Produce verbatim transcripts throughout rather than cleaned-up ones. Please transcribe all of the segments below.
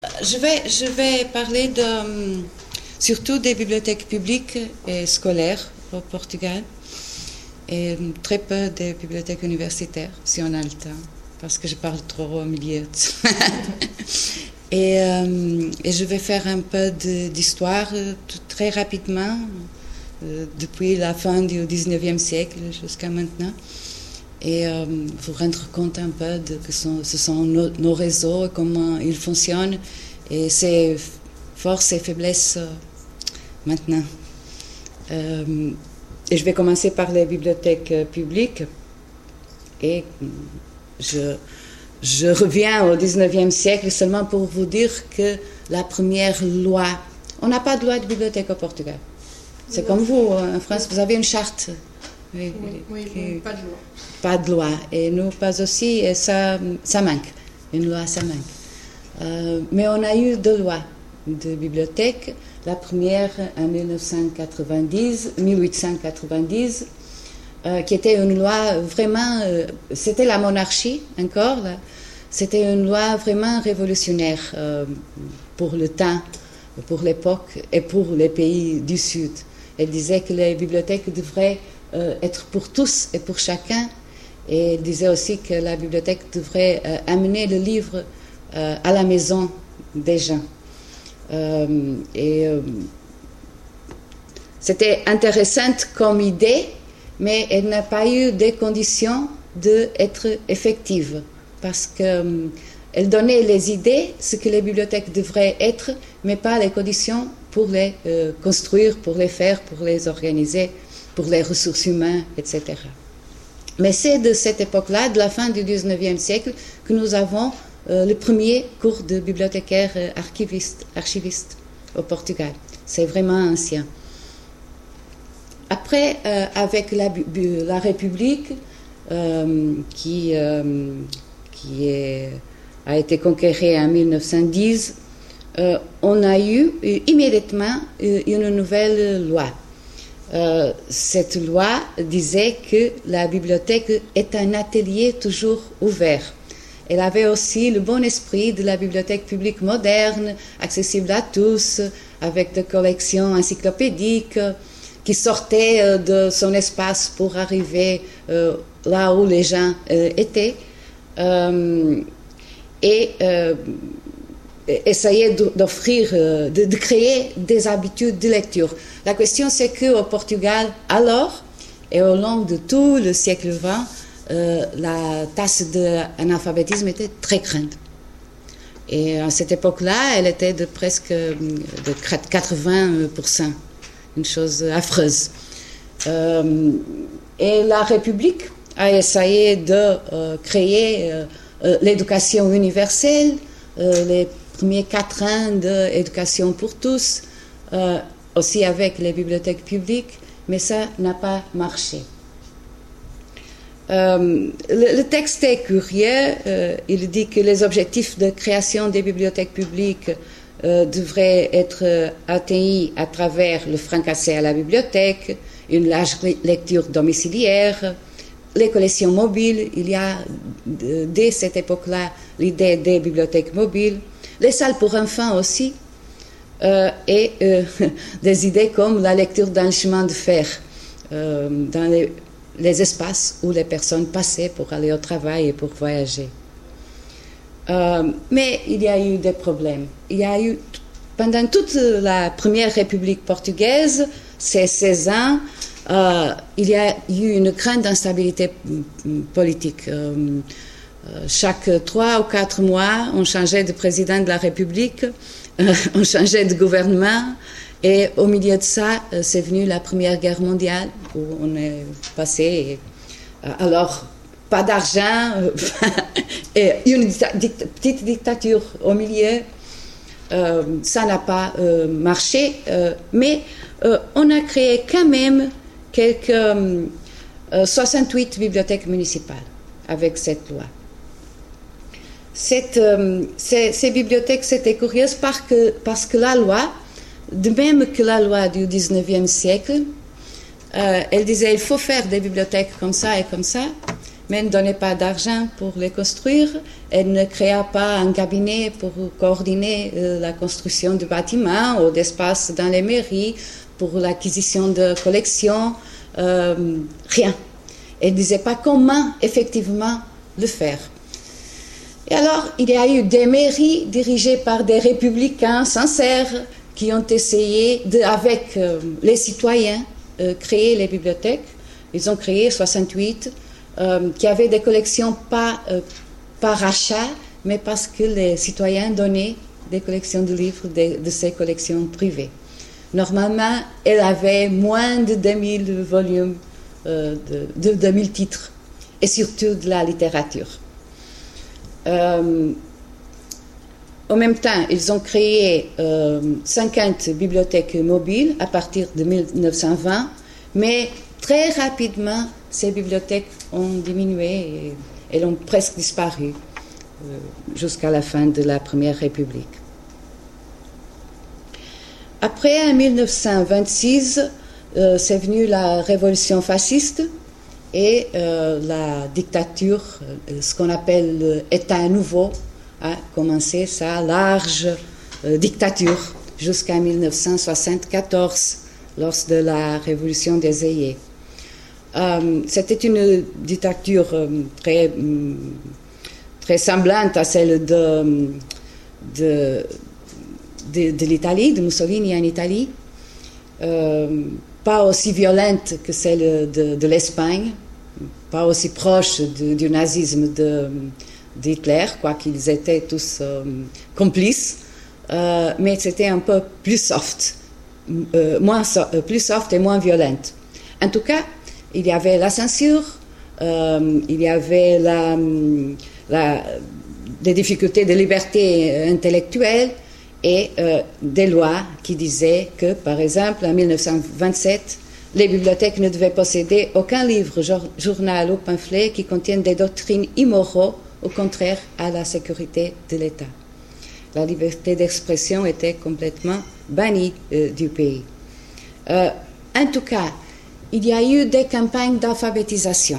Je vais, je vais parler de, surtout des bibliothèques publiques et scolaires au Portugal et très peu des bibliothèques universitaires, si on a le temps, parce que je parle trop au milieu. et, euh, et je vais faire un peu de, d'histoire euh, très rapidement, euh, depuis la fin du dix-neuvième siècle jusqu'à maintenant. Et euh, vous rendre compte un peu de que sont, ce sont nos, nos réseaux, comment ils fonctionnent et ses forces et faiblesses euh, maintenant. Euh, et je vais commencer par les bibliothèques euh, publiques. Et je, je reviens au dix-neuvième siècle seulement pour vous dire que la première loi... On n'a pas de loi de bibliothèque au Portugal. C'est oui. Comme vous, en France, vous avez une charte. Oui, oui, oui qui, pas de loi. Pas de loi. Et nous, pas aussi. Et ça, ça manque. Une loi, ça manque. Euh, mais on a eu deux lois de bibliothèque. La première en mille huit cent quatre-vingt-dix, euh, qui était une loi vraiment... Euh, c'était la monarchie, encore. Là. C'était une loi vraiment révolutionnaire euh, pour le temps, pour l'époque et pour les pays du Sud. Elle disait que les bibliothèques devraient euh, être pour tous et pour chacun. Et elle disait aussi que la bibliothèque devrait euh, amener le livre euh, à la maison des gens. Euh, et euh, c'était intéressant comme idée, mais elle n'a pas eu des conditions d'être effective, parce qu'elle euh, donnait les idées, ce que les bibliothèques devraient être, mais pas les conditions pour les euh, construire, pour les faire, pour les organiser, pour les ressources humaines, et cetera. Mais c'est de cette époque-là, de la fin du dix-neuvième siècle, que nous avons euh, le premier cours de bibliothécaire euh, archiviste, archiviste au Portugal. C'est vraiment ancien. Après, euh, avec la, la République, euh, qui, euh, qui est, a été conquérée en mille neuf cent dix, euh, on a eu euh, immédiatement euh, une nouvelle loi. Euh, cette loi disait que la bibliothèque est un atelier toujours ouvert. Elle avait aussi le bon esprit de la bibliothèque publique moderne, accessible à tous, avec des collections encyclopédiques qui sortaient de son espace pour arriver euh, là où les gens euh, étaient. Euh, et euh, essayer d'offrir, de, de créer des habitudes de lecture. La question, c'est qu'au Portugal, alors, et au long de tout le siècle vingt, euh, la tasse d'analphabétisme était très grande. Et à cette époque-là, elle était de presque de quatre-vingts pour cent, une chose affreuse. Euh, et la République a essayé de euh, créer euh, euh, l'éducation universelle, euh, les premiers quatre ans d'éducation pour tous, euh, aussi avec les bibliothèques publiques, mais ça n'a pas marché. Euh, le, le texte est curieux, euh, il dit que les objectifs de création des bibliothèques publiques euh, devraient être atteints à travers le franc accès à la bibliothèque, une large lecture domiciliaire, les collections mobiles. Il y a dès cette époque-là l'idée des bibliothèques mobiles, les salles pour enfants aussi, euh, et euh, des idées comme la lecture d'un chemin de fer euh, dans les, les espaces où les personnes passaient pour aller au travail et pour voyager. Euh, mais il y a eu des problèmes. Il y a eu, pendant toute la première République portugaise, ces seize ans, euh, il y a eu une grande instabilité politique. Euh, Euh, chaque trois ou quatre mois, on changeait de président de la République, euh, on changeait de gouvernement, et au milieu de ça, euh, c'est venu la Première Guerre mondiale, où on est passé, et, euh, alors, pas d'argent, euh, et une dicta- petite dictature au milieu, euh, ça n'a pas euh, marché, euh, mais euh, on a créé quand même quelques euh, soixante-huit bibliothèques municipales avec cette loi. Cette, euh, ces, ces bibliothèques, c'était curieux parce que, parce que la loi, de même que la loi du dix-neuvième siècle, euh, elle disait il faut faire des bibliothèques comme ça et comme ça, mais ne donnait pas d'argent pour les construire. Elle ne créa pas un cabinet pour coordonner euh, la construction de bâtiments ou d'espaces dans les mairies, pour l'acquisition de collections, euh, rien. Elle ne disait pas comment effectivement le faire. Et alors, il y a eu des mairies dirigées par des républicains sincères qui ont essayé, de, avec euh, les citoyens, euh, créer les bibliothèques. Ils ont créé soixante-huit, euh, qui avaient des collections pas euh, par achat, mais parce que les citoyens donnaient des collections de livres de, de ces collections privées. Normalement, elle avait moins de deux mille volumes, euh, de, de deux mille titres, et surtout de la littérature. Euh, en même temps, ils ont créé euh, cinquante bibliothèques mobiles à partir de mille neuf cent vingt, mais très rapidement, ces bibliothèques ont diminué et elles ont presque disparu euh, jusqu'à la fin de la Première République. Après, en mille neuf cent vingt-six, euh, c'est venu la révolution fasciste et euh, la dictature, euh, ce qu'on appelle l'État nouveau, a commencé sa large euh, dictature jusqu'à mille neuf cent soixante-quatorze, lors de la révolution des Aïeux. Euh, c'était une dictature euh, très, euh, très semblante à celle de, de, de, de l'Italie, de Mussolini en Italie, euh, pas aussi violente que celle de, de l'Espagne, pas aussi proche de, du nazisme de, d'Hitler, quoiqu'ils étaient tous euh, complices, euh, mais c'était un peu plus soft, euh, moins so, euh, plus soft et moins violente. En tout cas, il y avait la censure, euh, il y avait la, la, des difficultés de liberté intellectuelle et euh, des lois qui disaient que, par exemple, en mille neuf cent vingt-sept, les bibliothèques ne devaient posséder aucun livre, journal ou pamphlet qui contiennent des doctrines immoraux, au contraire à la sécurité de l'État. La liberté d'expression était complètement bannie euh, du pays. Euh, en tout cas, il y a eu des campagnes d'alphabétisation.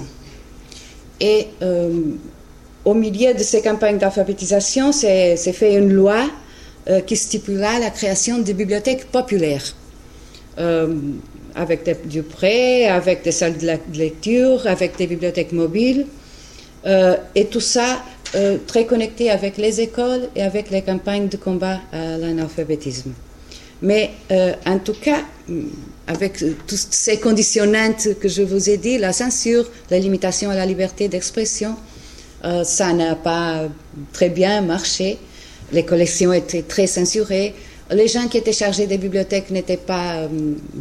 Et euh, au milieu de ces campagnes d'alphabétisation, c'est, c'est fait une loi euh, qui stipula la création de bibliothèques populaires, euh, avec des, du prêt, avec des salles de, la, de lecture, avec des bibliothèques mobiles, euh, et tout ça euh, très connecté avec les écoles et avec les campagnes de combat à l'analphabétisme. Mais euh, en tout cas, avec toutes ces conditionnantes que je vous ai dit, la censure, la limitation à la liberté d'expression, euh, ça n'a pas très bien marché. Les collections étaient très censurées. Les gens qui étaient chargés des bibliothèques n'étaient pas, euh,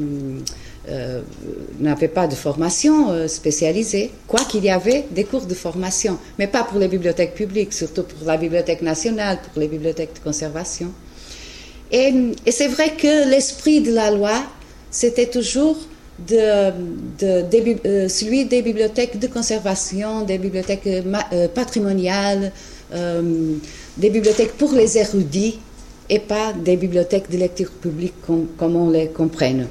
euh, n'avaient pas de formation euh, spécialisée, quoiqu'il y avait des cours de formation, mais pas pour les bibliothèques publiques, surtout pour la Bibliothèque nationale, pour les bibliothèques de conservation. Et, et c'est vrai que l'esprit de la loi, c'était toujours de, de, de, euh, celui des bibliothèques de conservation, des bibliothèques euh, patrimoniales, euh, des bibliothèques pour les érudits, et pas des bibliothèques de lecture publique comme, comme on les comprenne.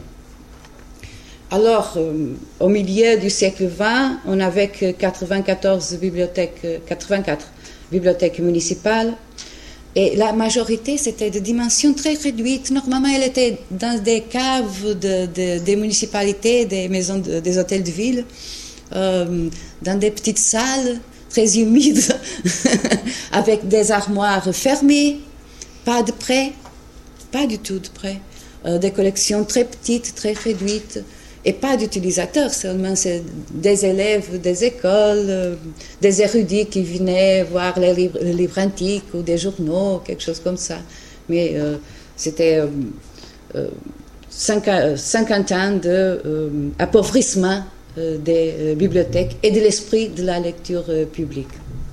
Alors, euh, au milieu du siècle vingt, on avait que quatre-vingt-quatorze bibliothèques, quatre-vingt-quatre bibliothèques municipales, et la majorité, c'était de dimensions très réduites. Normalement, elle était dans des caves de, de, des municipalités, des maisons, de, des hôtels de ville, euh, dans des petites salles très humides, avec des armoires fermées, pas de prêt, pas du tout de prêt, euh, des collections très petites, très réduites, et pas d'utilisateurs, seulement c'est des élèves des écoles, euh, des érudits qui venaient voir les livres, les livres antiques ou des journaux, quelque chose comme ça. Mais euh, c'était euh, euh, cinquante ans d'appauvrissement de, euh, des euh, bibliothèques et de l'esprit de la lecture euh, publique.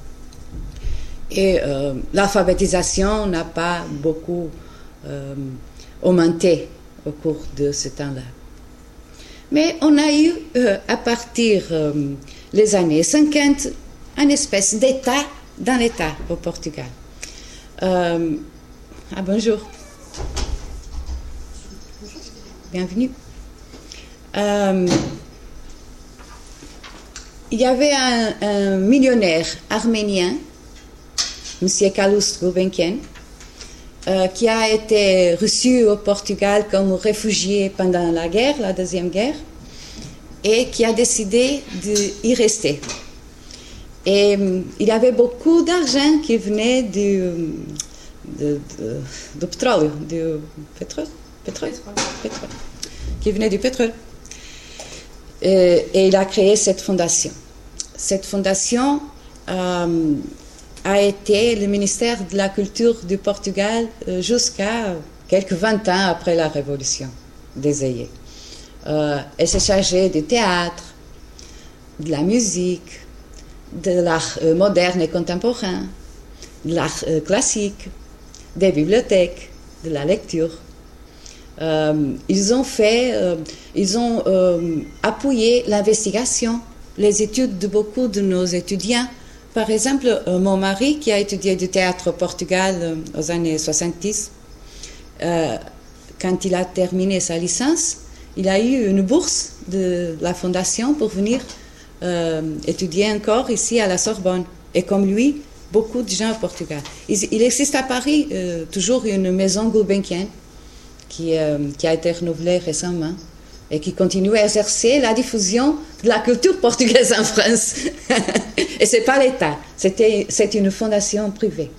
Et euh, l'alphabétisation n'a pas beaucoup euh, augmenté au cours de ce temps-là. Mais on a eu, euh, à partir euh, des années cinquante, une espèce d'État dans l'État au Portugal. Euh, ah, bonjour. Bienvenue. Euh, il y avait un, un millionnaire arménien, M. Calouste Gulbenkian, euh, qui a été reçu au Portugal comme réfugié pendant la guerre, la Deuxième Guerre, et qui a décidé d'y rester. Et euh, il y avait beaucoup d'argent qui venait du, de, de, du pétrole, du pétrole, pétrole, pétrole, qui venait du pétrole. Et, et il a créé cette fondation. Cette fondation euh, a été le ministère de la Culture du Portugal euh, jusqu'à quelques vingt ans après la Révolution des Aïeux. Euh, elle s'est chargée du théâtre, de la musique, de l'art euh, moderne et contemporain, de l'art euh, classique, des bibliothèques, de la lecture. Euh, ils ont fait, euh, ils ont euh, appuyé l'investigation, les études de beaucoup de nos étudiants. Par exemple, euh, mon mari, qui a étudié du théâtre au Portugal euh, aux années soixante-dix, euh, quand il a terminé sa licence, il a eu une bourse de la Fondation pour venir euh, étudier encore ici à la Sorbonne. Et comme lui, beaucoup de gens au Portugal. Il, il existe à Paris euh, toujours une maison Gulbenkian qui, euh, qui a été renouvelée récemment et qui continue à exercer la diffusion de la culture portugaise en France. Et ce n'est pas l'État, c'était, c'est une fondation privée.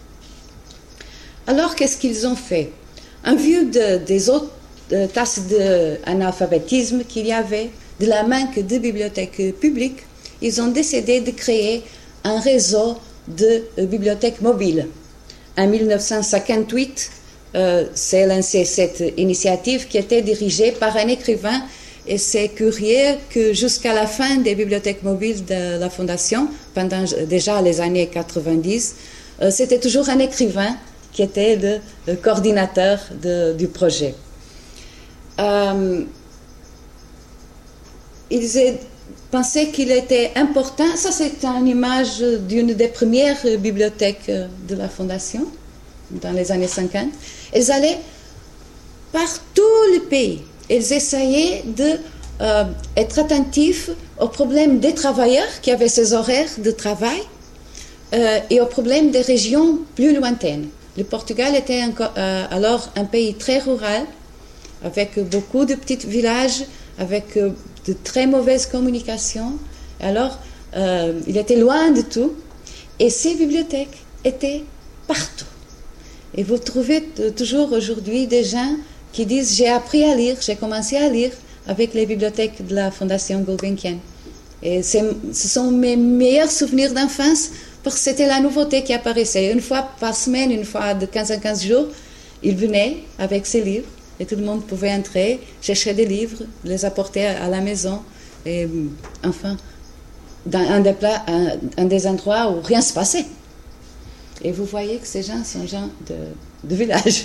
Alors, qu'est-ce qu'ils ont fait? En vue de, des autres de, tasses d'analphabétisme qu'il y avait, de la manque de bibliothèques publiques, ils ont décidé de créer un réseau de euh, bibliothèques mobiles. En mille neuf cent cinquante-huit, euh, s'est lancée cette initiative qui était dirigée par un écrivain. Et c'est curieux que jusqu'à la fin des bibliothèques mobiles de la Fondation, pendant déjà les années quatre-vingt-dix, euh, c'était toujours un écrivain qui était le, le coordinateur de, du projet. Euh, ils pensaient qu'il était important, ça c'est une image d'une des premières bibliothèques de la Fondation, dans les années cinquante. Ils allaient par tout le pays. Ils essayaient d'être euh, attentifs aux problèmes des travailleurs qui avaient ces horaires de travail euh, et aux problèmes des régions plus lointaines. Le Portugal était encore, euh, alors un pays très rural, avec beaucoup de petits villages, avec euh, de très mauvaises communications. Alors, euh, il était loin de tout. Et ces bibliothèques étaient partout. Et vous trouvez toujours aujourd'hui des gens qui disent « j'ai appris à lire, j'ai commencé à lire avec les bibliothèques de la Fondation Gulbenkian ». Et ce sont mes meilleurs souvenirs d'enfance parce que c'était la nouveauté qui apparaissait. Une fois par semaine, une fois de quinze en quinze jours, ils venaient avec ces livres et tout le monde pouvait entrer, chercher des livres, les apporter à la maison. Et enfin, dans un des, plats, un, un des endroits où rien ne se passait. Et vous voyez que ces gens sont gens de, de village.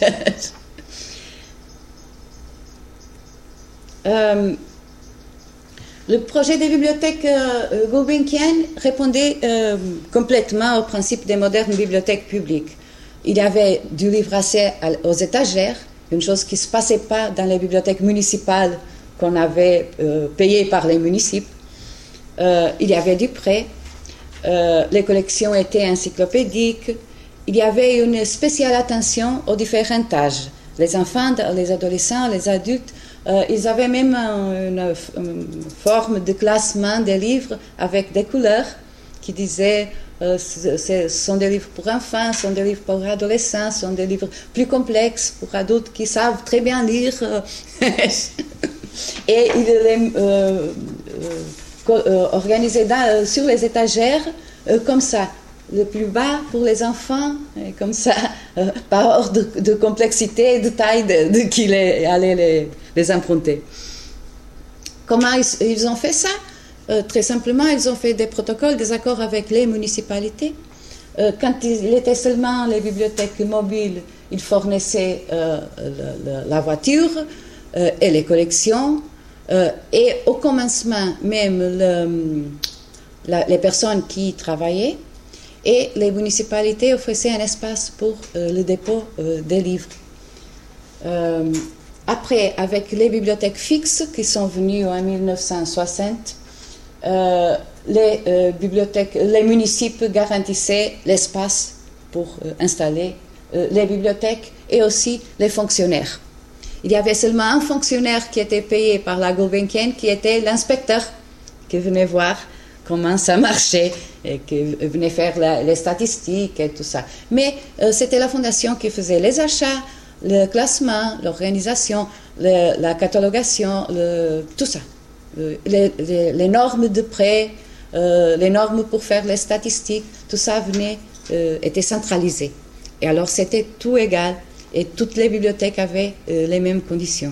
Euh, le projet des bibliothèques euh, Gulbenkian répondait euh, complètement au principe des modernes bibliothèques publiques. Il y avait du livrassé aux étagères, une chose qui ne se passait pas dans les bibliothèques municipales qu'on avait euh, payées par les municipes. Euh, il y avait du prêt, euh, les collections étaient encyclopédiques, il y avait une spéciale attention aux différents âges, les enfants, les adolescents, les adultes. Euh, ils avaient même une, une forme de classement des livres avec des couleurs qui disaient euh, ce, ce sont des livres pour enfants, ce sont des livres pour adolescents, ce sont des livres plus complexes pour adultes qui savent très bien lire. Et ils les euh, euh, organisaient dans, sur les étagères euh, comme ça. Le plus bas pour les enfants, et comme ça, euh, par ordre de, de complexité et de taille de, de qui les, allait les, les emprunter. Comment ils, ils ont fait ça? euh, Très simplement, ils ont fait des protocoles, des accords avec les municipalités. Euh, quand il était seulement les bibliothèques mobiles, ils fournissaient euh, le, le, la voiture euh, et les collections. Euh, et au commencement, même le, la, les personnes qui y travaillaient, et les municipalités offraient un espace pour euh, le dépôt euh, des livres. Euh, après, avec les bibliothèques fixes qui sont venues en mille neuf cent soixante, euh, les euh, bibliothèques, les municipes garantissaient l'espace pour euh, installer euh, les bibliothèques et aussi les fonctionnaires. Il y avait seulement un fonctionnaire qui était payé par la Gulbenkian, qui était l'inspecteur, qui venait voir comment ça marchait et qui venait faire la, les statistiques et tout ça. Mais euh, c'était la fondation qui faisait les achats, le classement, l'organisation, le, la catalogation, le, tout ça. Le, les, les, les normes de prêt, euh, les normes pour faire les statistiques, tout ça venait, euh, était centralisé. Et alors c'était tout égal et toutes les bibliothèques avaient euh, les mêmes conditions.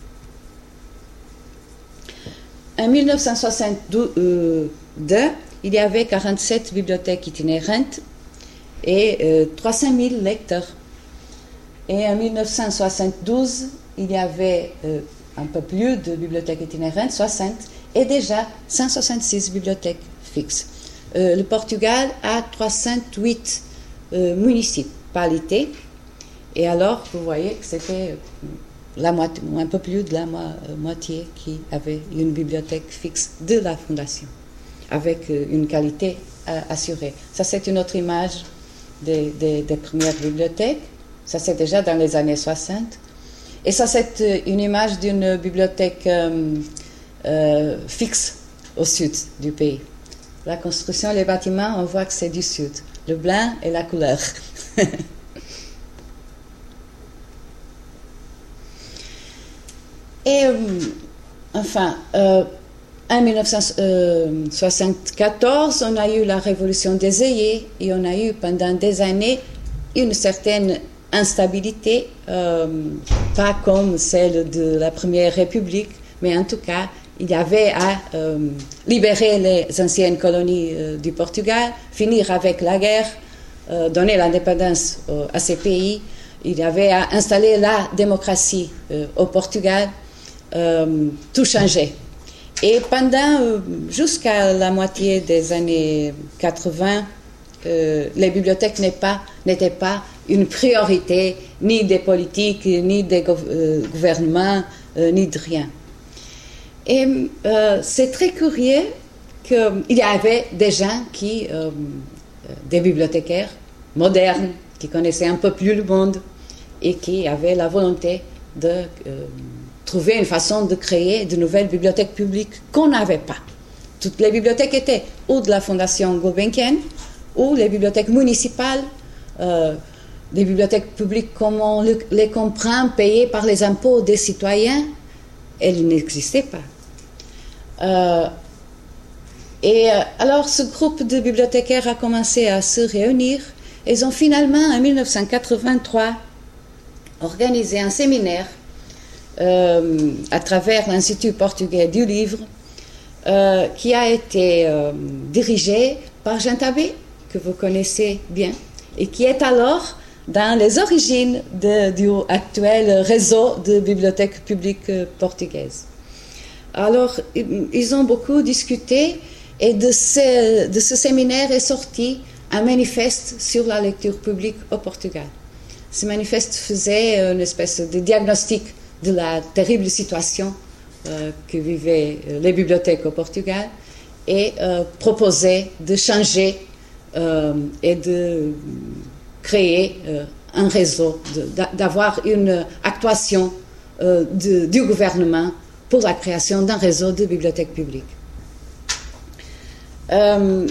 En mille neuf cent soixante-deux, il y avait quarante-sept bibliothèques itinérantes et euh, trois cent mille lecteurs. Et en mille neuf cent soixante-douze, il y avait euh, un peu plus de bibliothèques itinérantes, soixante, et déjà cent soixante-six bibliothèques fixes. Euh, le Portugal a trois cent huit euh, municipalités, et alors vous voyez que c'était la moitié, un peu plus de la mo moitié qui avait une bibliothèque fixe de la fondation, avec euh, une qualité euh, assurée. Ça, c'est une autre image des, des, des premières bibliothèques. Ça, c'est déjà dans les années soixante. Et ça, c'est une image d'une bibliothèque euh, euh, fixe au sud du pays. La construction, les bâtiments, on voit que c'est du sud. Le blanc et la couleur. Et euh, enfin, euh, en mille neuf cent soixante-quatorze, on a eu la révolution des œillets et on a eu pendant des années une certaine instabilité, euh, pas comme celle de la Première République, mais en tout cas, il y avait à euh, libérer les anciennes colonies euh, du Portugal, finir avec la guerre, euh, donner l'indépendance euh, à ces pays. Il y avait à installer la démocratie euh, au Portugal, euh, tout changeait. Et pendant, euh, jusqu'à la moitié des années quatre-vingts, euh, les bibliothèques n'étaient pas, n'étaient pas une priorité ni des politiques, ni des gouv euh, gouvernements, euh, ni de rien. Et euh, c'est très curieux qu'il y avait des gens qui, euh, des bibliothécaires modernes, qui connaissaient un peu plus le monde et qui avaient la volonté de euh, trouver une façon de créer de nouvelles bibliothèques publiques qu'on n'avait pas. Toutes les bibliothèques étaient ou de la Fondation Gulbenkian ou les bibliothèques municipales, euh, les bibliothèques publiques comme on les comprend, payées par les impôts des citoyens, elles n'existaient pas. Euh, et euh, alors ce groupe de bibliothécaires a commencé à se réunir. Ils ont finalement, en mille neuf cent quatre-vingt-trois, organisé un séminaire euh, à travers l'Institut portugais du livre, euh, qui a été euh, dirigé par Jean Tabé, que vous connaissez bien, et qui est alors dans les origines de, du actuel réseau de bibliothèques publiques portugaises. Alors, ils ont beaucoup discuté et de ce, de ce séminaire est sorti un manifeste sur la lecture publique au Portugal. Ce manifeste faisait une espèce de diagnostic de la terrible situation euh, que vivaient les bibliothèques au Portugal et euh, proposait de changer euh, et de créer euh, un réseau, d'avoir une actuation euh, de, du gouvernement pour la création d'un réseau de bibliothèques publiques. Euh,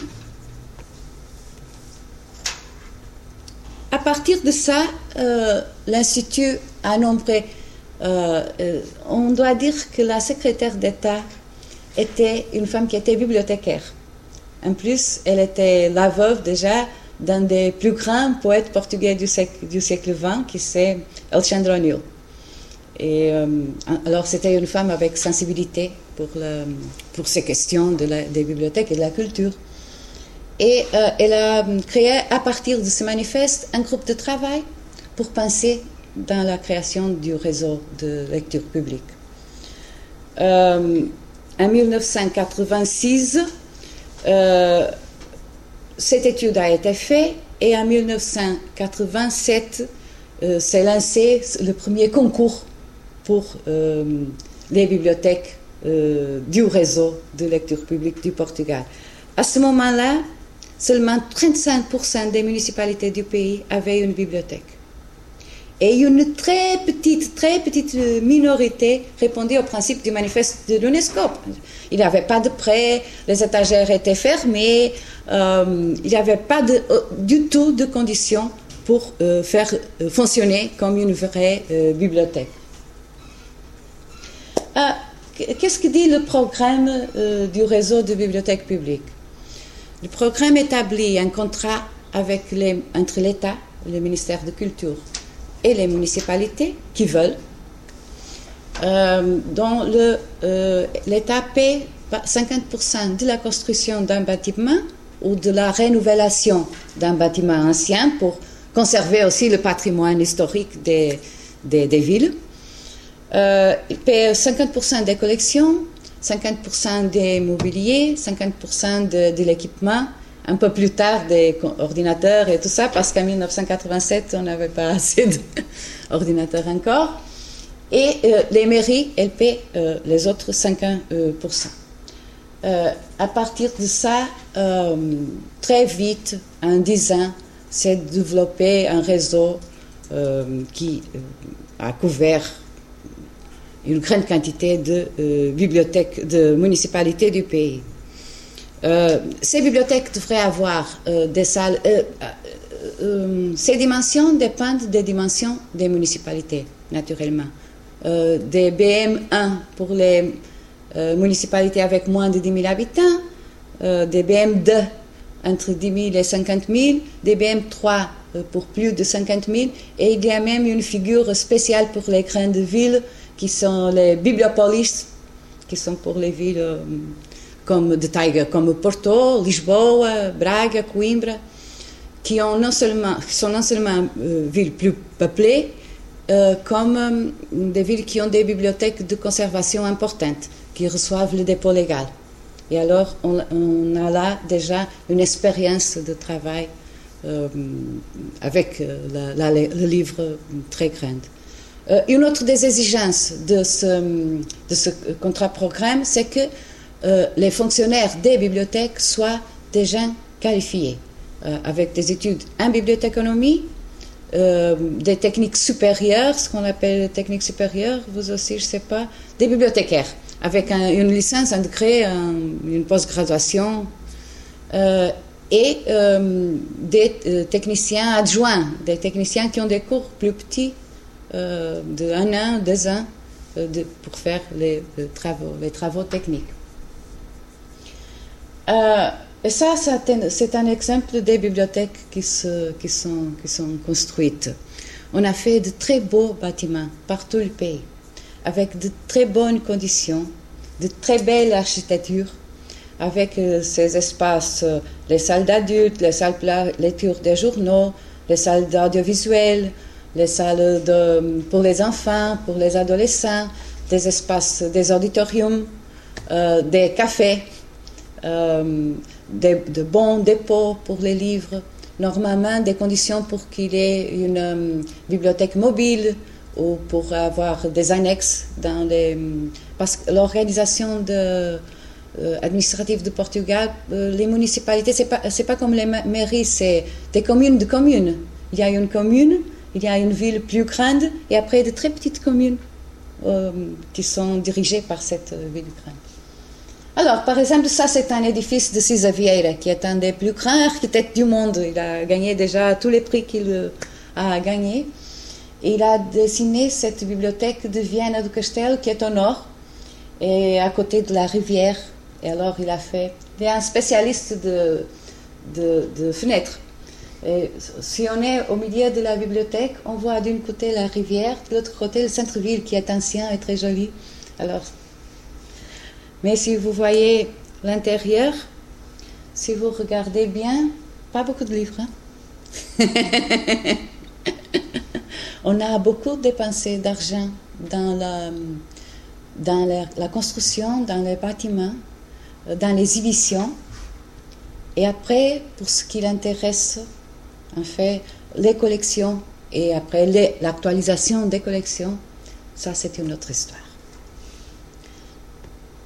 à partir de ça, euh, l'Institut a nombré, euh, euh, on doit dire que la secrétaire d'État était une femme qui était bibliothécaire. En plus, elle était la veuve déjà d'un des plus grands poètes portugais du siècle, du siècle vingt, qui c'est Alexandre O'Neill. Et euh, alors c'était une femme avec sensibilité pour, le, pour ces questions de la, des bibliothèques et de la culture. Et euh, elle a créé à partir de ce manifeste un groupe de travail pour penser dans la création du réseau de lecture publique. Euh, en mille neuf cent quatre-vingt-six, euh, cette étude a été faite et en mille neuf cent quatre-vingt-sept euh, s'est lancé le premier concours pour euh, les bibliothèques euh, du réseau de lecture publique du Portugal. À ce moment-là, seulement trente-cinq pour cent des municipalités du pays avaient une bibliothèque. Et une très petite, très petite minorité répondait au principe du manifeste de l'UNESCO. Il n'y avait pas de prêts, les étagères étaient fermées, euh, il n'y avait pas de, euh, du tout de conditions pour euh, faire euh, fonctionner comme une vraie euh, bibliothèque. Ah, qu'est-ce que dit le programme euh, du réseau de bibliothèques publiques? Le programme établit un contrat avec les, entre l'État, le ministère de Culture, et les municipalités qui veulent, euh, dont le, euh, l'État paie cinquante pour cent de la construction d'un bâtiment ou de la rénovation d'un bâtiment ancien pour conserver aussi le patrimoine historique des, des, des villes. Euh, il paie cinquante pour cent des collections, cinquante pour cent des mobiliers, cinquante pour cent de, de l'équipement, un peu plus tard des ordinateurs et tout ça, parce qu'en mille neuf cent quatre-vingt-sept, on n'avait pas assez d'ordinateurs encore. Et euh, les mairies, elles paient euh, les autres cinquante pour cent. Euh, à partir de ça, euh, très vite, en dix ans, s'est développé un réseau euh, qui a couvert une grande quantité de euh, bibliothèques, de municipalités du pays. Euh, ces bibliothèques devraient avoir euh, des salles. Euh, euh, ces dimensions dépendent des dimensions des municipalités, naturellement. Euh, des B M un pour les euh, municipalités avec moins de dix mille habitants, euh, des B M deux entre dix mille et cinquante mille, des B M trois euh, pour plus de cinquante mille, et il y a même une figure spéciale pour les grandes villes qui sont les bibliopolis, qui sont pour les villes euh, comme de taille comme Porto, Lisboa, Braga, Coimbra, qui, ont non seulement, qui sont non seulement euh, villes plus peuplées, euh, comme euh, des villes qui ont des bibliothèques de conservation importantes, qui reçoivent le dépôt légal. Et alors, on, on a là déjà une expérience de travail euh, avec euh, la, la, le livre très grande. Euh, une autre des exigences de ce, de ce contrat-programme, c'est que euh, les fonctionnaires des bibliothèques soient des gens qualifiés, euh, avec des études en bibliothéconomie, euh, des techniques supérieures, ce qu'on appelle techniques supérieures, vous aussi, je ne sais pas, des bibliothécaires, avec un, une licence, un degré, un, une post-graduation, euh, et euh, des euh, techniciens adjoints, des techniciens qui ont des cours plus petits, Euh, de un an, deux ans, euh, de, pour faire les, les, travaux, les travaux techniques. Euh, et ça, c'est un exemple des bibliothèques qui, se, qui, sont, qui sont construites. On a fait de très beaux bâtiments par tout le pays, avec de très bonnes conditions, de très belles architectures, avec euh, ces espaces, euh, les salles d'adultes, les salles de lecture des journaux, les salles d'audiovisuel, les salles de, pour les enfants, pour les adolescents, des espaces, des auditoriums, euh, des cafés, euh, des, de bons dépôts pour les livres, normalement des conditions pour qu'il y ait une euh, bibliothèque mobile ou pour avoir des annexes dans les... Parce que l'organisation de, euh, administrative de Portugal, euh, les municipalités, ce n'est pas, c'est pas comme les mairies, c'est des communes de communes. Il y a une commune, il y a une ville plus grande et après de très petites communes euh, qui sont dirigées par cette euh, ville grande. Alors, par exemple, ça c'est un édifice de Cisa Vieira qui est un des plus grands architectes du monde. Il a gagné déjà tous les prix qu'il euh, a gagnés. Et il a dessiné cette bibliothèque de Viana do Castelo qui est au nord et à côté de la rivière. Et alors il a fait... Il est un spécialiste de, de, de fenêtres. Et si on est au milieu de la bibliothèque, on voit d'un côté la rivière, de l'autre côté le centre-ville qui est ancien et très joli. Alors, mais si vous voyez l'intérieur, si vous regardez bien, pas beaucoup de livres. Hein? On a beaucoup dépensé d'argent dans, la, dans la, la construction, dans les bâtiments, dans les éditions. Et après, pour ce qui l'intéresse, en fait, les collections et après les, l'actualisation des collections, ça c'est une autre histoire.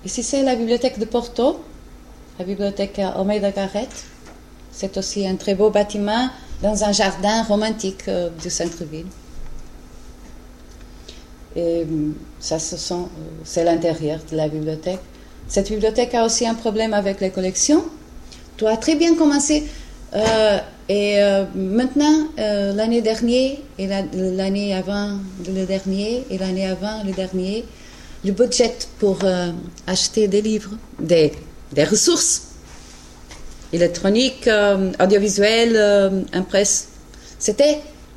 Ici, c'est la bibliothèque de Porto, la bibliothèque Almeida Garrett. C'est aussi un très beau bâtiment dans un jardin romantique euh, du centre-ville. Et ça, ce sont, c'est l'intérieur de la bibliothèque. Cette bibliothèque a aussi un problème avec les collections. Tout a très bien commencé. Euh, et euh, maintenant, euh, l'année dernière, et la, l'année avant le dernier, et l'année avant le dernier, le budget pour euh, acheter des livres, des, des ressources électroniques, euh, audiovisuelles, euh, impresses, c'était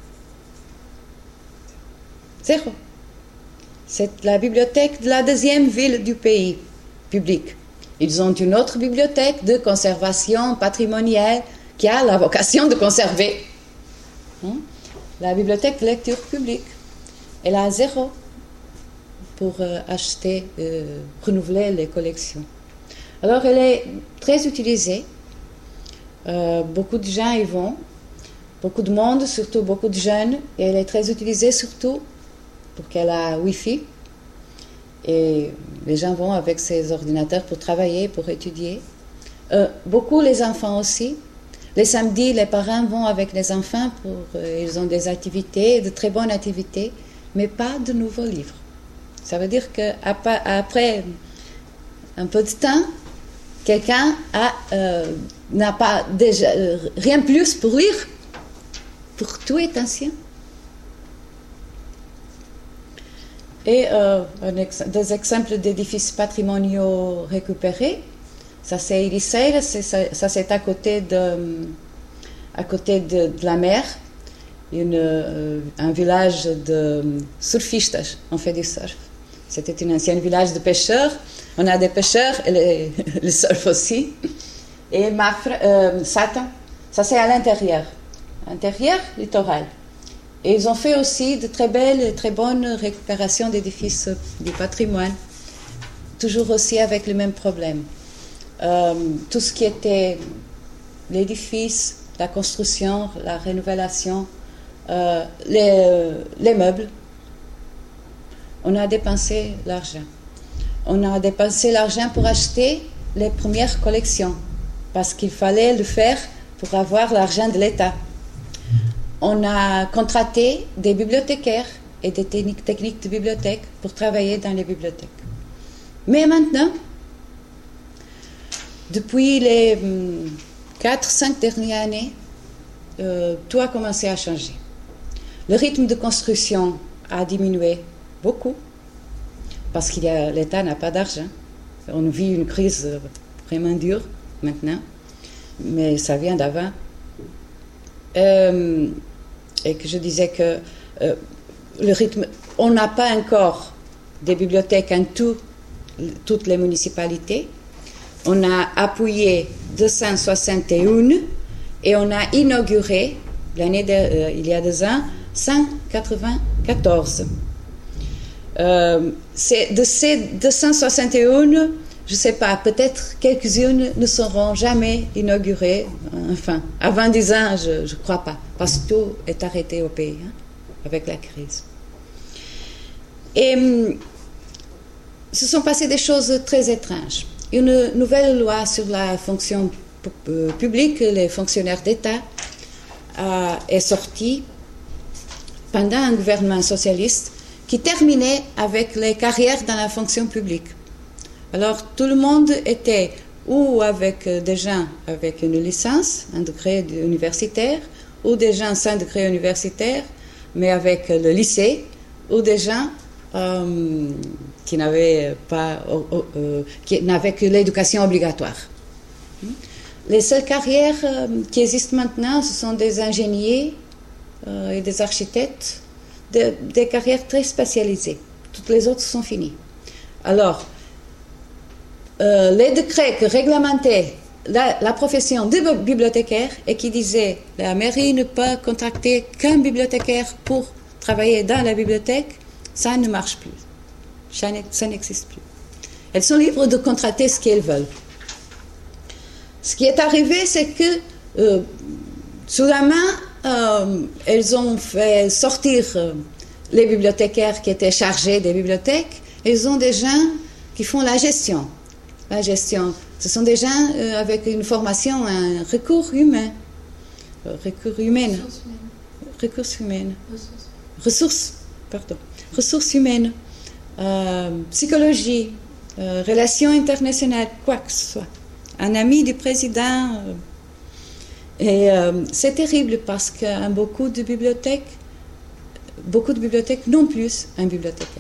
zéro. C'est la bibliothèque de la deuxième ville du pays, publique. Ils ont une autre bibliothèque de conservation patrimoniale qui a la vocation de conserver. Hein? La bibliothèque de lecture publique, elle a zéro pour euh, acheter, euh, renouveler les collections. Alors, elle est très utilisée. Euh, beaucoup de gens y vont, beaucoup de monde, surtout beaucoup de jeunes, et elle est très utilisée surtout pour qu'elle a Wi-Fi. Et les gens vont avec ces ordinateurs pour travailler, pour étudier. Euh, beaucoup les enfants aussi. Les samedis, les parents vont avec les enfants, pour, euh, ils ont des activités, de très bonnes activités, mais pas de nouveaux livres. Ça veut dire qu'après un peu de temps, quelqu'un a, euh, n'a pas déjà, euh, rien plus pour lire, pour tout est ancien. Et euh, un ex- des exemples d'édifices patrimoniaux récupérés, ça c'est Ericeira, c'est, ça, ça c'est à côté de, à côté de, de la mer, une, euh, un village de surfistas, on fait du surf. C'était un ancien village de pêcheurs, on a des pêcheurs et les, le surf aussi. Et Mafra, euh, Satan, ça c'est à l'intérieur, intérieur littoral. Et ils ont fait aussi de très belles et très bonnes récupérations d'édifices du patrimoine, toujours aussi avec le même problème. Euh, tout ce qui était l'édifice, la construction, la rénovation, euh, les, les meubles, on a dépensé l'argent. On a dépensé l'argent pour acheter les premières collections, parce qu'il fallait le faire pour avoir l'argent de l'État. On a contracté des bibliothécaires et des techniques, techniques de bibliothèque pour travailler dans les bibliothèques. Mais maintenant, depuis les quatre cinq dernières années, euh, tout a commencé à changer. Le rythme de construction a diminué beaucoup parce que l'État n'a pas d'argent. On vit une crise vraiment dure maintenant, mais ça vient d'avant. Euh, et que je disais que euh, le rythme, on n'a pas encore des bibliothèques en tout, toutes les municipalités. On a appuyé deux cent soixante et un et on a inauguré l'année de, euh, il y a deux ans cent quatre-vingt-quatorze. Euh, c'est, de ces deux cent soixante et un, je ne sais pas, peut-être quelques-unes ne seront jamais inaugurées. Enfin, avant dix ans, je ne crois pas, parce que tout est arrêté au pays, hein, avec la crise. Et hum, se sont passées des choses très étranges. Une nouvelle loi sur la fonction publique, les fonctionnaires d'État, euh, est sortie pendant un gouvernement socialiste qui terminait avec les carrières dans la fonction publique. Alors, tout le monde était ou avec des gens avec une licence, un degré universitaire, ou des gens sans degré universitaire, mais avec le lycée, ou des gens euh, qui n'avaient pas, euh, euh, qui n'avaient que l'éducation obligatoire. Les seules carrières euh, qui existent maintenant, ce sont des ingénieurs euh, et des architectes, de, des carrières très spécialisées. Toutes les autres sont finies. Alors, Euh, les décrets qui réglementaient la, la profession de bibliothécaire et qui disaient que la mairie ne peut contracter qu'un bibliothécaire pour travailler dans la bibliothèque, ça ne marche plus. Ça, ça n'existe plus. Elles sont libres de contracter ce qu'elles veulent. Ce qui est arrivé, c'est que euh, sous la main, euh, elles ont fait sortir euh, les bibliothécaires qui étaient chargés des bibliothèques. Ils ont des gens qui font la gestion. La gestion, ce sont des gens euh, avec une formation, un recours humain. Euh, recours humaine. Ressources humaines. Ressources humaines. Ressources. Ressources, pardon. Ressources humaines. Euh, psychologie. Euh, relations internationales, quoi que ce soit. Un ami du président. Euh, et euh, c'est terrible parce qu'à beaucoup de bibliothèques, beaucoup de bibliothèques n'ont plus un bibliothécaire.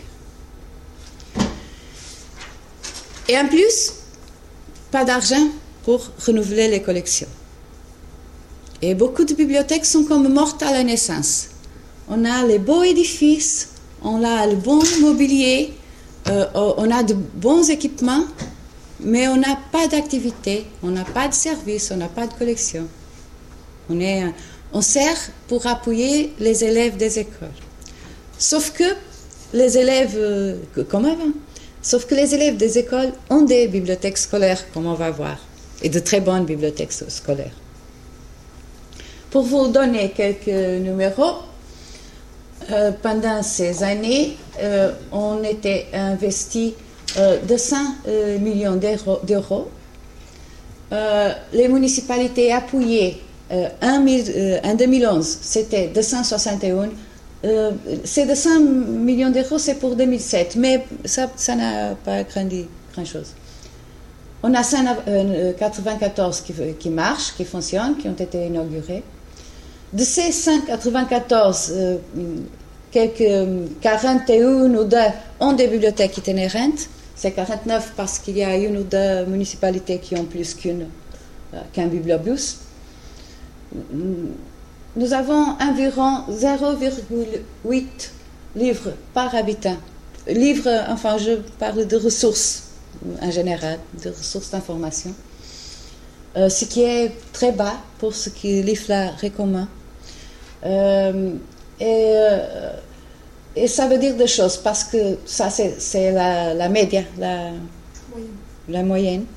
Et en plus, pas d'argent pour renouveler les collections. Et beaucoup de bibliothèques sont comme mortes à la naissance. On a les beaux édifices, on a le bon mobilier, euh, on a de bons équipements, mais on n'a pas d'activité, on n'a pas de service, on n'a pas de collection. On, est, on sert pour appuyer les élèves des écoles. Sauf que les élèves, euh, comme avant, sauf que les élèves des écoles ont des bibliothèques scolaires, comme on va voir, et de très bonnes bibliothèques scolaires. Pour vous donner quelques numéros, euh, pendant ces années, euh, on était investi euh, deux cents euh, millions d'euros. d'euros. Euh, les municipalités appuyaient euh, en, euh, en deux mille onze, c'était deux cent soixante et un. Euh, ces deux cents millions d'euros, c'est pour deux mille sept, mais ça, ça n'a pas grandi grand-chose. On a cent quatre-vingt-quatorze qui, qui marchent, qui fonctionnent, qui ont été inaugurés. De ces cent quatre-vingt-quatorze, euh, quelques quarante et un ou deux ont des bibliothèques itinérantes. C'est quarante-neuf parce qu'il y a une ou deux municipalités qui ont plus qu'une, euh, qu'un bibliobus. Nous avons environ zéro virgule huit livres par habitant. Livres, enfin, je parle de ressources en général, de ressources d'information. Euh, ce qui est très bas pour ce que l'I F L A recommande. Euh, et, euh, et ça veut dire des choses, parce que ça, c'est, c'est la, la média, la moyenne. La moyenne.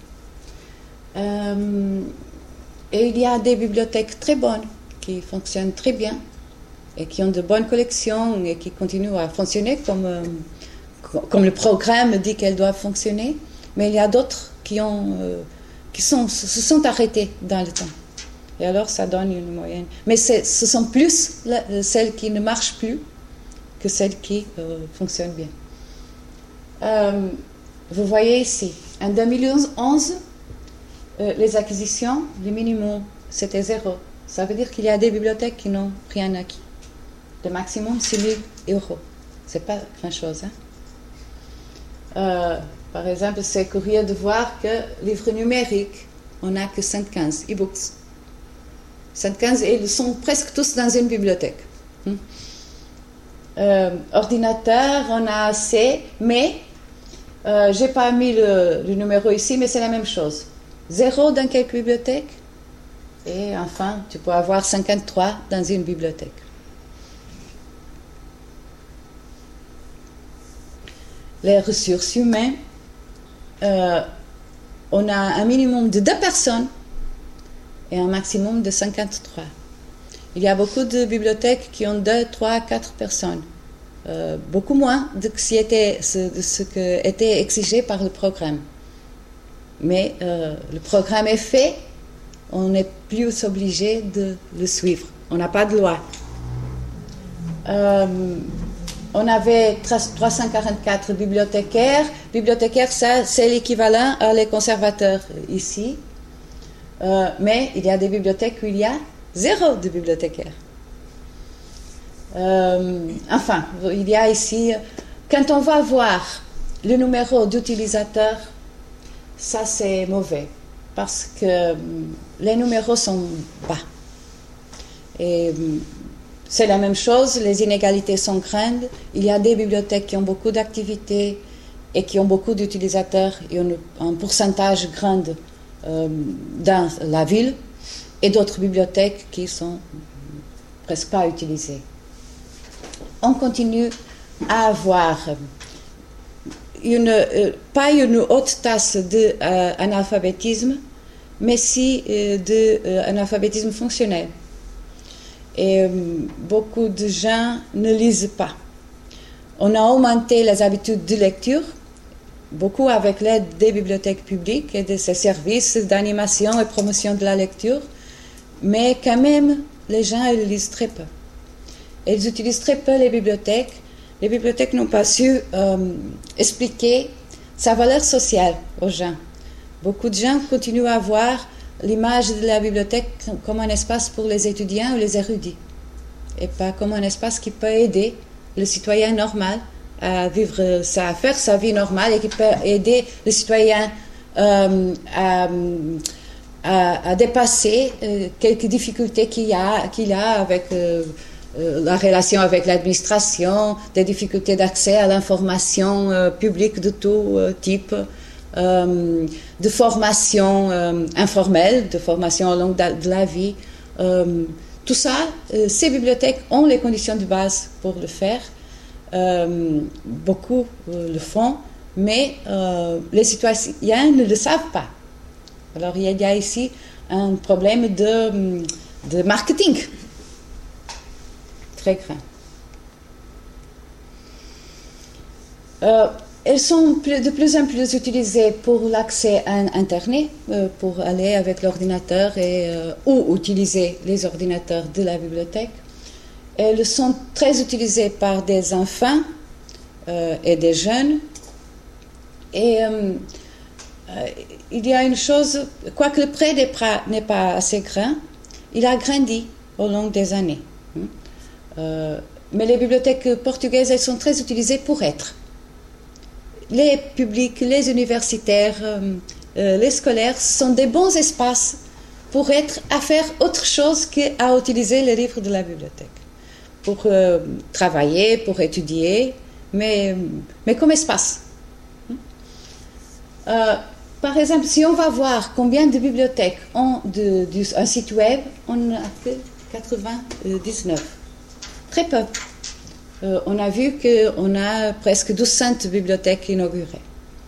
Euh, et il y a des bibliothèques très bonnes, qui fonctionnent très bien, et qui ont de bonnes collections, et qui continuent à fonctionner comme, euh, comme le programme dit qu'elles doivent fonctionner. Mais il y a d'autres qui ont... Euh, qui sont, se sont arrêtés dans le temps. Et alors, ça donne une moyenne. Mais c'est, ce sont plus la, celles qui ne marchent plus que celles qui euh, fonctionnent bien. Euh, vous voyez ici, en deux mille onze, euh, les acquisitions, le minimum, c'était zéro. Ça veut dire qu'il y a des bibliothèques qui n'ont rien acquis. Le maximum, six mille euros. C'est pas grand-chose, hein? Euh, Par exemple, c'est curieux de voir que livres numériques, on n'a que cent quinze e-books. cent quinze, et ils sont presque tous dans une bibliothèque. Hmm. Euh, ordinateur, on a assez, mais euh, je n'ai pas mis le, le numéro ici, mais c'est la même chose. Zéro dans quelques bibliothèques, et enfin, tu peux avoir cinquante-trois dans une bibliothèque. Les ressources humaines, Euh, on a un minimum de deux personnes et un maximum de cinquante-trois. Il y a beaucoup de bibliothèques qui ont deux, trois, quatre personnes. Euh, beaucoup moins de ce, était, ce, de ce qui était exigé par le programme. Mais euh, le programme est fait, on n'est plus obligé de le suivre. On n'a pas de loi. Euh, On avait trois cent quarante-quatre bibliothécaires. Bibliothécaires, ça, c'est l'équivalent à les conservateurs ici. Euh, mais il y a des bibliothèques où il y a zéro de bibliothécaires. Euh, enfin, il y a ici... Quand on va voir le numéro d'utilisateur, ça, c'est mauvais. Parce que les numéros sont bas. Et... c'est la même chose, les inégalités sont grandes. Il y a des bibliothèques qui ont beaucoup d'activités et qui ont beaucoup d'utilisateurs et ont un pourcentage grand euh, dans la ville, et d'autres bibliothèques qui sont presque pas utilisées. On continue à avoir une, euh, pas une haute tasse d'analphabétisme, euh, mais si euh, d'analphabétisme euh, fonctionnel. Et euh, beaucoup de gens ne lisent pas. On a augmenté les habitudes de lecture, beaucoup avec l'aide des bibliothèques publiques et de ces services d'animation et promotion de la lecture, mais quand même, les gens ils lisent très peu. Ils utilisent très peu les bibliothèques. Les bibliothèques n'ont pas su euh, expliquer sa valeur sociale aux gens. Beaucoup de gens continuent à voir l'image de la bibliothèque comme un espace pour les étudiants ou les érudits, et pas comme un espace qui peut aider le citoyen normal à vivre, à faire sa vie normale, et qui peut aider le citoyen euh, à, à, à dépasser euh, quelques difficultés qu'il a, qu'il a avec euh, euh, la relation avec l'administration, des difficultés d'accès à l'information euh, publique de tout euh, type, euh, de formation euh, informelle, de formation au long de la vie. Euh, tout ça, euh, ces bibliothèques ont les conditions de base pour le faire. Euh, beaucoup euh, le font, mais euh, les citoyens ne le savent pas. Alors il y a ici un problème de, de marketing très grand. Euh, elles sont plus, de plus en plus utilisées pour l'accès à Internet, euh, pour aller avec l'ordinateur et, euh, ou utiliser les ordinateurs de la bibliothèque. Elles sont très utilisées par des enfants euh, et des jeunes. Et euh, euh, il y a une chose, quoique le prêt n'est pas assez grand, il a grandi au long des années. Euh, mais les bibliothèques portugaises, elles sont très utilisées pour être. Les publics, les universitaires, euh, euh, les scolaires sont des bons espaces pour être à faire autre chose qu'à utiliser les livres de la bibliothèque. Pour euh, travailler, pour étudier, mais, mais comme espace. Euh, par exemple, si on va voir combien de bibliothèques ont de, de, un site web, on a que quatre-vingt-dix-neuf. Très peu. Euh, on a vu qu'on a presque douze cents bibliothèques inaugurées.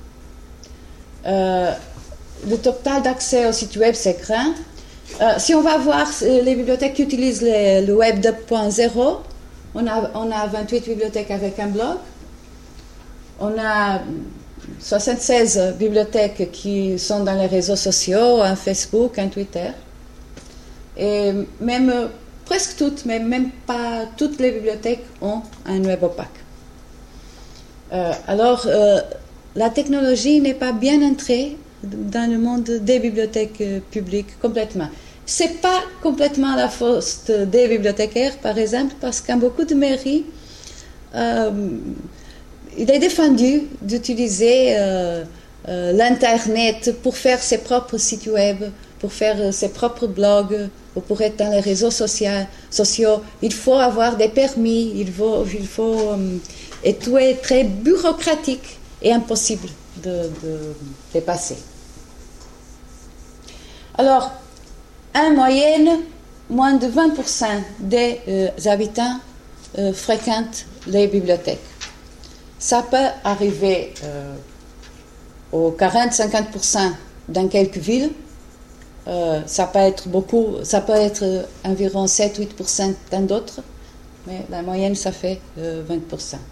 Euh, le total d'accès au site web, c'est grand. Euh, si on va voir euh, les bibliothèques qui utilisent les, le web deux point zéro, on a, on a vingt-huit bibliothèques avec un blog. On a soixante-seize bibliothèques qui sont dans les réseaux sociaux, un Facebook, un Twitter. Et même, euh, presque toutes, mais même pas toutes les bibliothèques ont un web opaque. Euh, alors, euh, la technologie n'est pas bien entrée dans le monde des bibliothèques publiques complètement. Ce n'est pas complètement la faute des bibliothécaires, par exemple, parce qu'en beaucoup de mairies, euh, il est défendu d'utiliser euh, euh, l'Internet pour faire ses propres sites web, pour faire ses propres blogs, ou pour être dans les réseaux sociaux. sociaux. Il faut avoir des permis, il faut... Il faut euh, et tout est très bureaucratique et impossible de, de dépasser. Alors, en moyenne, moins de vingt pour cent des euh, habitants euh, fréquentent les bibliothèques. Ça peut arriver euh, aux quarante à cinquante pour cent dans quelques villes. Euh, ça peut être beaucoup, ça peut être euh, environ sept à huit pour cent dans d'autres, mais la moyenne, ça fait euh, vingt pour cent.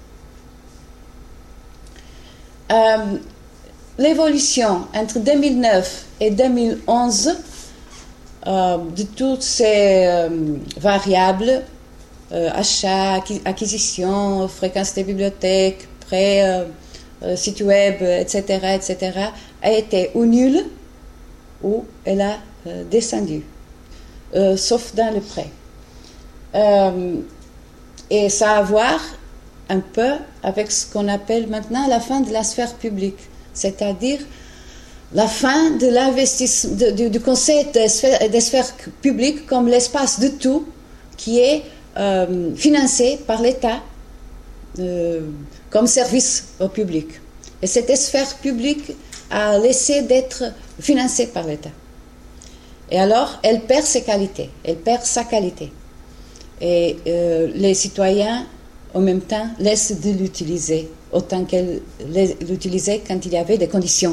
Euh, l'évolution entre deux mille neuf et deux mille onze euh, de toutes ces euh, variables, euh, achat, acquisition, fréquence des bibliothèques, prêt, euh, euh, site web, et cetera, et cetera, a été ou nulle ou elle a euh, descendu, euh, sauf dans le prêt. Euh, et ça a à voir un peu avec ce qu'on appelle maintenant la fin de la sphère publique, c'est-à-dire la fin de l'investissement, de, du, du concept des sphères, des sphères publiques comme l'espace de tout qui est euh, financé par l'État euh, comme service au public. Et cette sphère publique a laissé d'être financée par l'État. Et alors, elle perd ses qualités, elle perd sa qualité. Et euh, les citoyens, en même temps, laissent de l'utiliser autant qu'elle l'utilisait quand il y avait des conditions.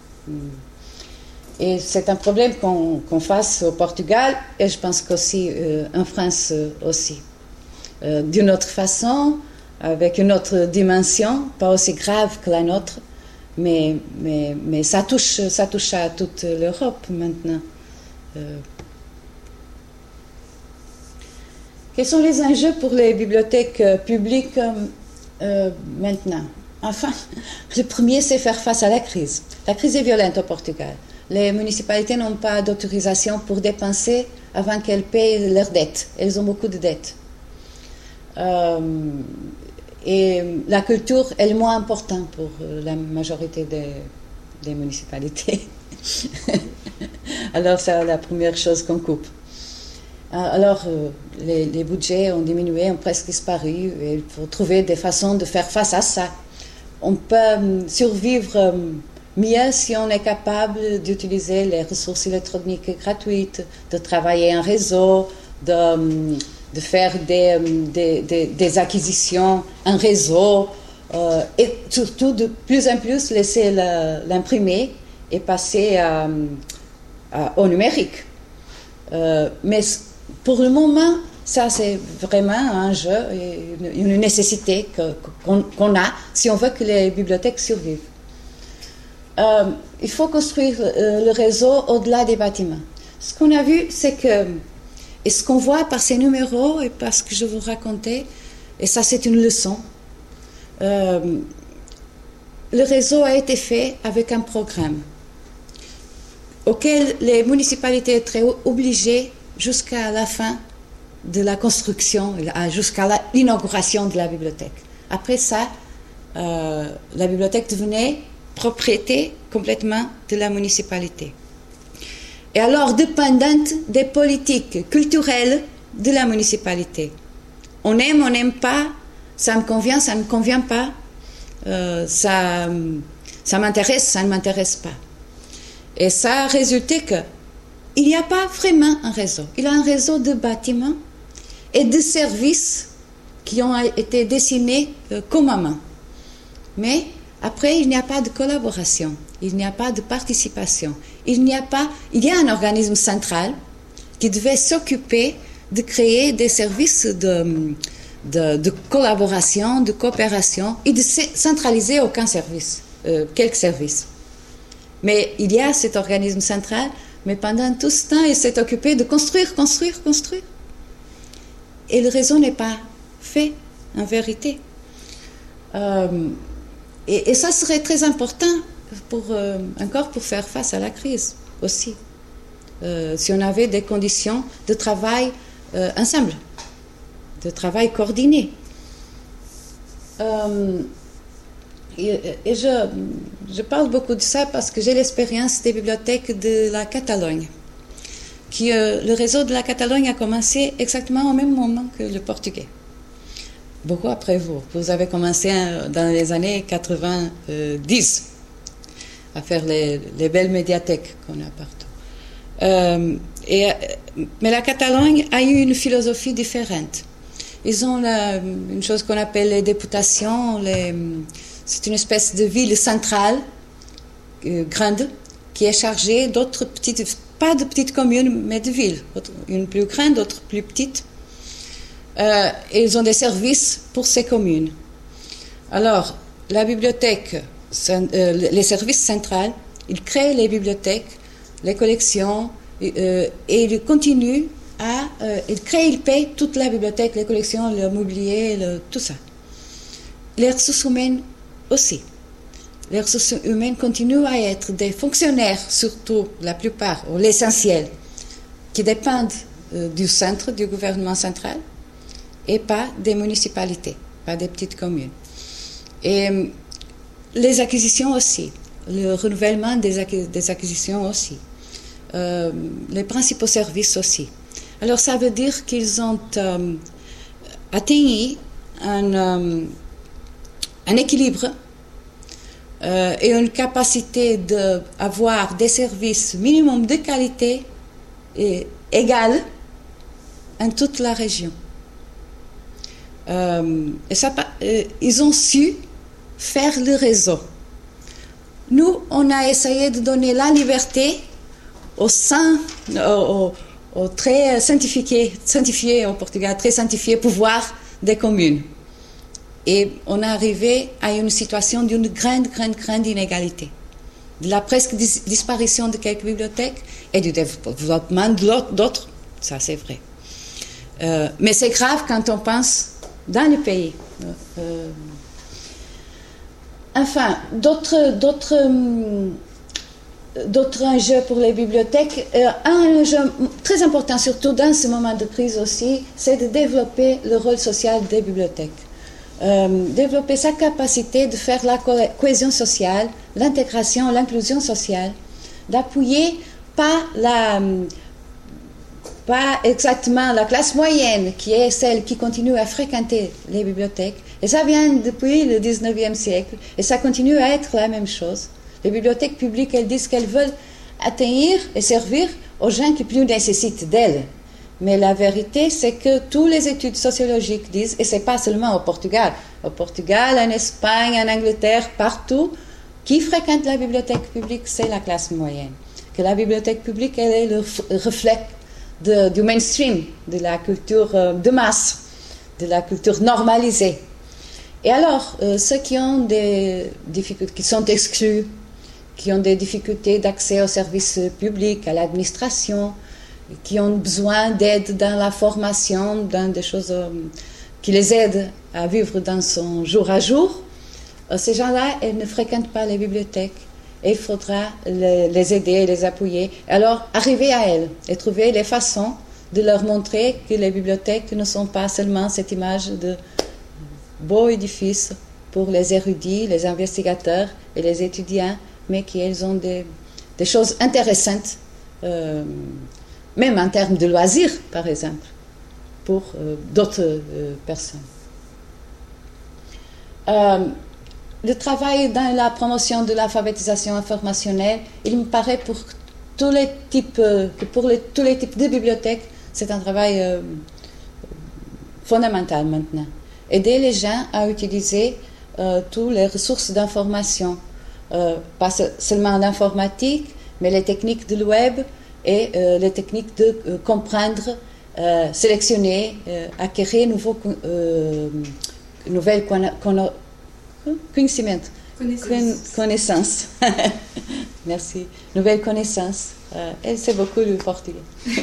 Et c'est un problème qu'on qu'on fasse au Portugal et je pense qu'aussi euh, en France euh, aussi. Euh, d'une autre façon, avec une autre dimension, pas aussi grave que la nôtre, mais, mais, mais ça, touche, ça touche à toute l'Europe maintenant. Euh, Quels sont les enjeux pour les bibliothèques publiques euh, maintenant? Enfin, le premier, c'est faire face à la crise. La crise est violente au Portugal. Les municipalités n'ont pas d'autorisation pour dépenser avant qu'elles payent leurs dettes. Elles ont beaucoup de dettes. Euh, et la culture est le moins important pour la majorité des, des municipalités. Alors, c'est la première chose qu'on coupe. Alors, euh, les, les budgets ont diminué, ont presque disparu, et il faut trouver des façons de faire face à ça. On peut euh, survivre euh, mieux si on est capable d'utiliser les ressources électroniques gratuites, de travailler en réseau, de, de faire des, des, des, des acquisitions en réseau, euh, et surtout de plus en plus laisser l'imprimer et passer à, à, au numérique. Euh, mais pour le moment, ça c'est vraiment un jeu, une, une nécessité que, qu'on, qu'on a si on veut que les bibliothèques survivent. Euh, il faut construire euh, le réseau au-delà des bâtiments. Ce qu'on a vu, c'est que, et ce qu'on voit par ces numéros et par ce que je vous racontais, et ça c'est une leçon, euh, le réseau a été fait avec un programme auquel les municipalités étaient obligées jusqu'à la fin de la construction, jusqu'à l'inauguration de la bibliothèque. Après ça, euh, la bibliothèque devenait propriété complètement de la municipalité. Et alors dépendante des politiques culturelles de la municipalité. On aime, on n'aime pas, ça me convient, ça ne me convient pas, euh, ça, ça m'intéresse, ça ne m'intéresse pas. Et ça a résulté qu'il n'y a pas vraiment un réseau. Il y a un réseau de bâtiments et de services qui ont été dessinés euh, communément. Mais après, il n'y a pas de collaboration, il n'y a pas de participation. Il n'y a pas, il y a un organisme central qui devait s'occuper de créer des services de, de, de collaboration, de coopération et de centraliser aucun service, euh, quelques services. Mais il y a cet organisme central, mais pendant tout ce temps, il s'est occupé de construire, construire, construire. Et le réseau n'est pas fait, en vérité. Euh, et, et ça serait très important, pour, euh, encore pour faire face à la crise aussi. Euh, si on avait des conditions de travail euh, ensemble, de travail coordonné. Euh, Et, et je, je parle beaucoup de ça parce que j'ai l'expérience des bibliothèques de la Catalogne. Qui, euh, le réseau de la Catalogne a commencé exactement au même moment que le portugais. Beaucoup après vous. Vous avez commencé dans les années quatre-vingt-dix à faire les, les belles médiathèques qu'on a partout. Euh, et, mais la Catalogne a eu une philosophie différente. Ils ont la, une chose qu'on appelle les députations, les... C'est une espèce de ville centrale, euh, grande, qui est chargée d'autres petites, pas de petites communes, mais de villes. Une plus grande, d'autres plus petites. Euh, et ils ont des services pour ces communes. Alors, la bibliothèque, euh, les services centraux, ils créent les bibliothèques, les collections, euh, et ils continuent à... Euh, ils créent, ils payent toute la bibliothèque, les collections, le mobilier, le, tout ça. Les ressources humaines aussi. Les ressources humaines continuent à être des fonctionnaires, surtout la plupart, ou l'essentiel, qui dépendent euh, du centre, du gouvernement central, et pas des municipalités, pas des petites communes. Et euh, les acquisitions aussi, le renouvellement des, acquis, des acquisitions aussi, euh, les principaux services aussi. Alors ça veut dire qu'ils ont euh, atteint un... Euh, un équilibre euh, et une capacité d'avoir des services minimum de qualité et égale en toute la région. Euh, et ça, euh, ils ont su faire le réseau. Nous, on a essayé de donner la liberté aux, aux, aux très scientifiés, scientifiés au Portugal, très scientifiés pouvoirs des communes. Et on est arrivé à une situation d'une grande, grande, grande inégalité. De la presque dis- disparition de quelques bibliothèques et du développement d'autres, ça c'est vrai. Euh, mais c'est grave quand on pense dans le pays. Euh, enfin, d'autres, d'autres, d'autres enjeux pour les bibliothèques. Euh, un enjeu très important, surtout dans ce moment de crise aussi, c'est de développer le rôle social des bibliothèques. Euh, développer sa capacité de faire la co- cohésion sociale, l'intégration, l'inclusion sociale, d'appuyer pas la, pas exactement la classe moyenne qui est celle qui continue à fréquenter les bibliothèques. Et ça vient depuis le dix-neuvième siècle et ça continue à être la même chose. Les bibliothèques publiques, elles disent qu'elles veulent atteindre et servir aux gens qui plus nécessitent d'elles. Mais la vérité, c'est que toutes les études sociologiques disent, et ce n'est pas seulement au Portugal, au Portugal, en Espagne, en Angleterre, partout, qui fréquente la bibliothèque publique, c'est la classe moyenne. Que la bibliothèque publique, elle est le reflet de, du mainstream, de la culture de masse, de la culture normalisée. Et alors, euh, ceux qui ont des difficultés, qui sont exclus, qui ont des difficultés d'accès aux services publics, à l'administration, qui ont besoin d'aide dans la formation, dans des choses euh, qui les aident à vivre dans son jour à jour, euh, ces gens-là, ils ne fréquentent pas les bibliothèques et il faudra les, les aider, les appuyer. Alors, arriver à elles et trouver les façons de leur montrer que les bibliothèques ne sont pas seulement cette image de beaux édifices pour les érudits, les investigateurs et les étudiants, mais qu'elles ont des, des choses intéressantes, euh, même en termes de loisirs, par exemple, pour euh, d'autres euh, personnes. Euh, le travail dans la promotion de l'alphabétisation informationnelle, il me paraît pour tous les types, euh, que pour les, tous les types de bibliothèques, c'est un travail euh, fondamental maintenant. Aider les gens à utiliser euh, toutes les ressources d'information, euh, pas seulement l'informatique, mais les techniques de web et euh, les techniques de euh, comprendre, euh, sélectionner, euh, acquérir nouveaux, euh, nouvelles connaissances. Connaissances. Connaissances. Merci. Nouvelles connaissances. Euh, elle sait beaucoup le portugais.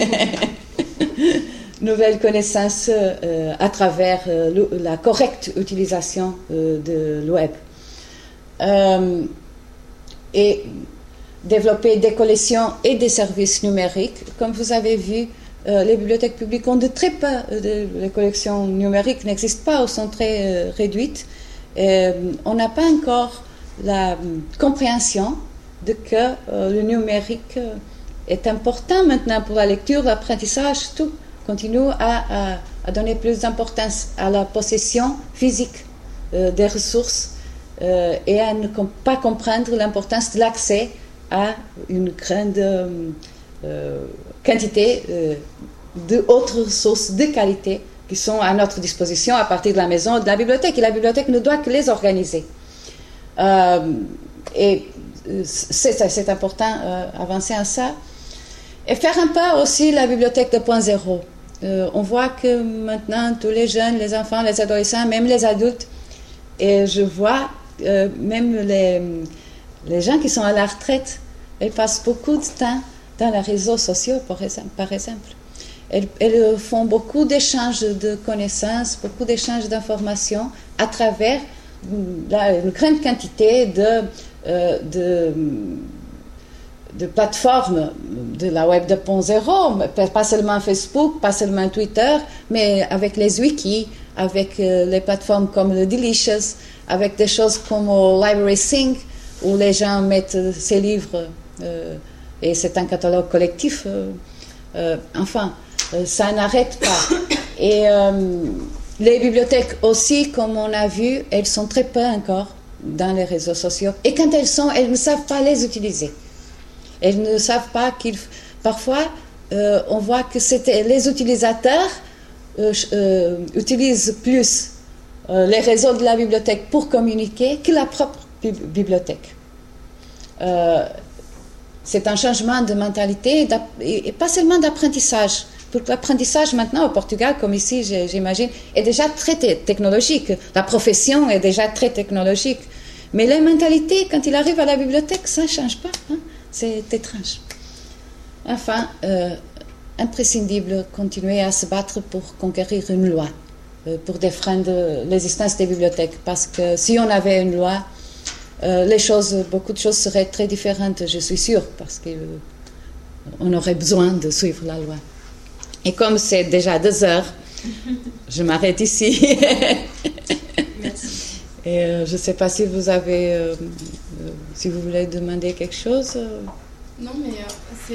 Nouvelles connaissances euh, à travers euh, le, la correcte utilisation euh, de web. Euh, et développer des collections et des services numériques. Comme vous avez vu, euh, les bibliothèques publiques ont de très peu, de, les collections numériques n'existent pas ou sont très euh, réduites. Euh, on n'a pas encore la euh, compréhension de que euh, le numérique euh, est important maintenant pour la lecture, l'apprentissage, tout. Continue à, à, à donner plus d'importance à la possession physique euh, des ressources euh, et à ne com- pas comprendre l'importance de l'accès à une grande euh, quantité euh, d'autres ressources de qualité qui sont à notre disposition à partir de la maison, de la bibliothèque. Et la bibliothèque ne doit que les organiser. Euh, et c'est, c'est important d'avancer euh, à ça. Et faire un pas aussi la bibliothèque deux point zéro. Euh, on voit que maintenant, tous les jeunes, les enfants, les adolescents, même les adultes, et je vois euh, même les, les gens qui sont à la retraite, ils passent beaucoup de temps dans les réseaux sociaux, par exemple. Par exemple. Elles, elles font beaucoup d'échanges de connaissances, beaucoup d'échanges d'informations à travers la, une grande quantité de, euh, de de plateformes de la web deux point zéro, pas seulement Facebook, pas seulement Twitter, mais avec les wikis, avec euh, les plateformes comme le Delicious, avec des choses comme euh, Library Sync, où les gens mettent ces livres, euh, et c'est un catalogue collectif. Euh, euh, enfin, euh, ça n'arrête pas. Et euh, les bibliothèques aussi, comme on a vu, elles sont très peu encore dans les réseaux sociaux. Et quand elles sont, elles ne savent pas les utiliser. Elles ne savent pas qu'il... Parfois, euh, on voit que c'était les utilisateurs euh, euh, utilisent plus euh, les réseaux de la bibliothèque pour communiquer que la propre bibliothèque. Euh, c'est un changement de mentalité et, et pas seulement d'apprentissage, pour l'apprentissage maintenant au Portugal, comme ici, j'imagine, est déjà très technologique. La profession est déjà très technologique. Mais la mentalité, quand il arrive à la bibliothèque, ça ne change pas. Hein? C'est étrange. Enfin, euh, imprescindible continuer à se battre pour conquérir une loi, euh, pour défendre l'existence des bibliothèques. Parce que si on avait une loi, euh, les choses, beaucoup de choses seraient très différentes, je suis sûre, parce qu'on aurait besoin de suivre la loi. Et comme c'est déjà deux heures, je m'arrête ici. Merci. Et euh, je ne sais pas si vous avez, euh, euh, si vous voulez demander quelque chose. Euh... Non, mais euh, c'est